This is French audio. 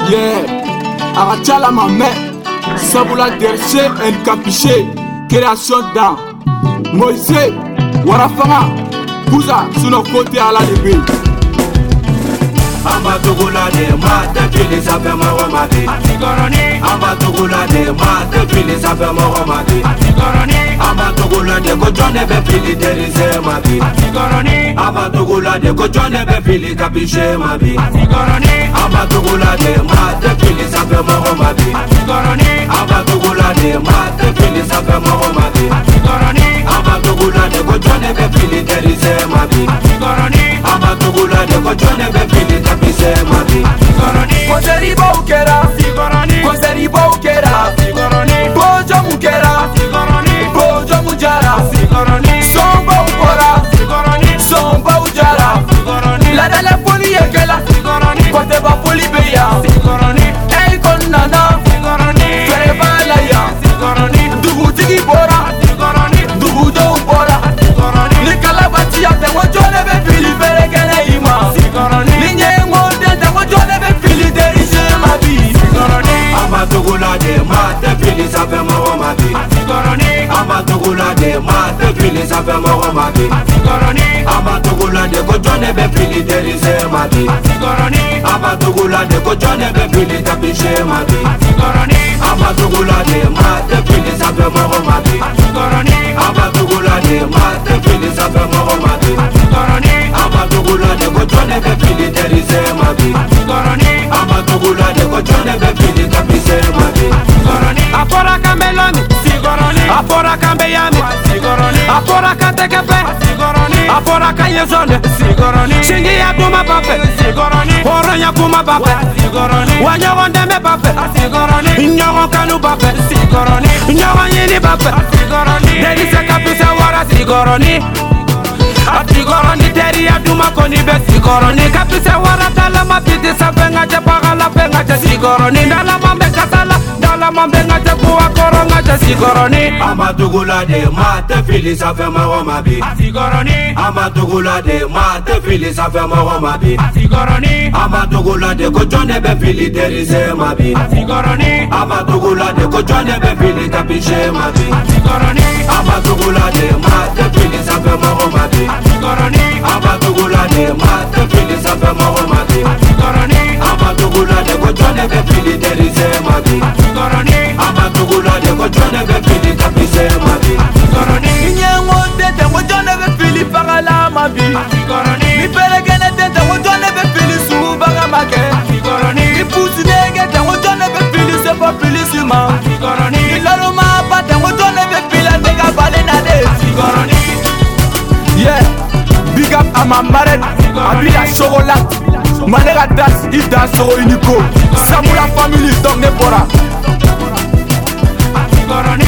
Yeah, Arachala ma mère, Sabula Derché and Capiché, création d'un Moïse, Warafanga, Bouza, sur nos côtés à la lébé. Amatugula de mate fili sape mawamadi Atigoroni Amatugula de mate fili sape mawamadi Atigoroni Amatugula de kojone be fili derize mabi Atigoroni Amatugula de kojone be fili kapishe mabi Atigoroni Amatugula de mate fili sape mawamadi Atigoroni Amatugula de mate fili sape mawamadi Atigoroni Amatugula de kojone be fili derize mabi Atigoroni Amatugula de kojone be fili kapise mabi Kozeri Boukera Kozeri Boukera Bojo Mukera Bojo Mujara Somba Ukora Somba Ujara La de la folie Ekela Kote ba folie beya Ey kon nana Fere balaya Dugu tigi bora Dugu do bora Ni kalabati ya tengo jone be fili fere kene ima Amatugula de mate fili sape mawamadi Amatugula de mate fili sape mawamadi Amatugula de kojone be fili derize mabi Amatugula de kojone be fili kapishe mabi Amatugula de mate fili sape mawamadi Amatugula de mate fili sape mawamadi Amatugula de kojone be fili derize mabi Amatugula de kojone be fili kapise mabi Afora kambeloni Afora kambeyami Afora kantekepe Afora kanyezone Shingi ya kuma bape Horo ya kuma bape Wanyogon deme bape Nyogon kanu bape Nyogon yini bape Delise kapise wara sigoroni Atigoroni teri ya duma koni be sigoroni Kapise wara tala mapiti sa penga je pagala penga je sigoroni Dala mambe katala dala mambe nga je kuwa koronga je sigoroni Amatugula de mate fili sa fe maromabi Atigoroni Amatugula de mate fili sa fe maromabi Atigoroni Amatugula de kojone be fili derize mabi Atigoroni Amatugula de kojone be fili kapishe mabi Atigoroni Amatugula de mate fili sa fe maromabi Atigoroni Amatugula de mate fili sa fe maromabi Atigoroni Amatugula de kojone be fili derize mabi Atigoroni Amatugula de kojone be fili kapise mabi Atigoroni Nyengo tete wajone be fili pagala mabi Atigoroni Mi peregene tete wajone be fili subaga make Atigoroni Mi pusi nege te wajone be fili sepa fili sima Atigoroni Mi laro ma pate wajone be fili nega bale na de Atigoroni Yeah, big up à ma marraine, Abila Chocolat, Manega Das, Ida Soro Unico, Samula Family, Dong Nebora. Atigoroni